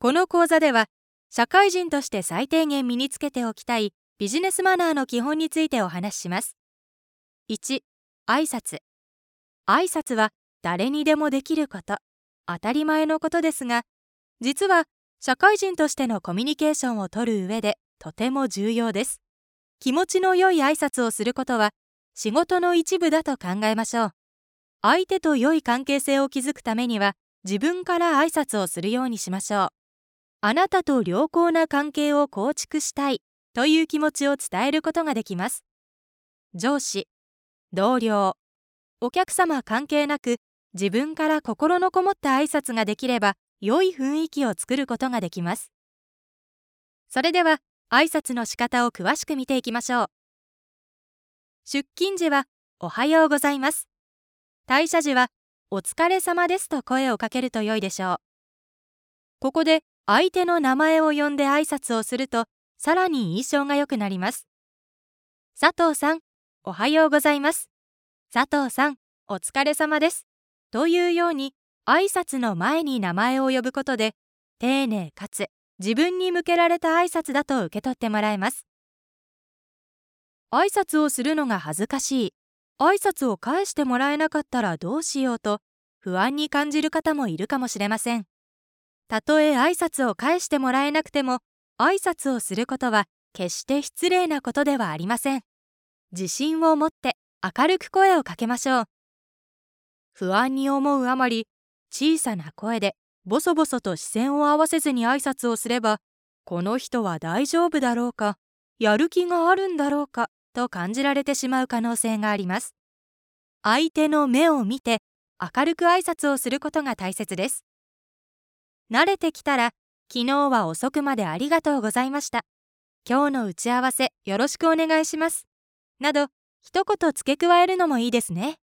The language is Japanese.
この講座では、社会人として最低限身につけておきたいビジネスマナーの基本についてお話しします。1、挨拶。挨拶は誰にでもできること、当たり前のことですが、実は社会人としてのコミュニケーションをとる上でとても重要です。気持ちの良い挨拶をすることは仕事の一部だと考えましょう。相手と良い関係性を築くためには自分から挨拶をするようにしましょう。あなたと良好な関係を構築したいという気持ちを伝えることができます。上司、同僚、お客様関係なく自分から心のこもった挨拶ができれば良い雰囲気を作ることができます。それでは挨拶の仕方を詳しく見ていきましょう。出勤時はおはようございます。退社時はお疲れ様ですと声をかけると良いでしょう。ここで相手の名前を呼んで挨拶をするとさらに印象が良くなります。佐藤さん、おはようございます。佐藤さん、お疲れ様です。というように挨拶の前に名前を呼ぶことで丁寧かつ自分に向けられた挨拶だと受け取ってもらえます。挨拶をするのが恥ずかしい、挨拶を返してもらえなかったらどうしようと不安に感じる方もいるかもしれません。たとえ挨拶を返してもらえなくても、挨拶をすることは決して失礼なことではありません。自信を持って明るく声をかけましょう。不安に思うあまり、小さな声でボソボソと視線を合わせずに挨拶をすれば、この人は大丈夫だろうか、やる気があるんだろうかと感じられてしまう可能性があります。相手の目を見て明るく挨拶をすることが大切です。慣れてきたら、昨日は遅くまでありがとうございました。今日の打ち合わせよろしくお願いします。など、一言付け加えるのもいいですね。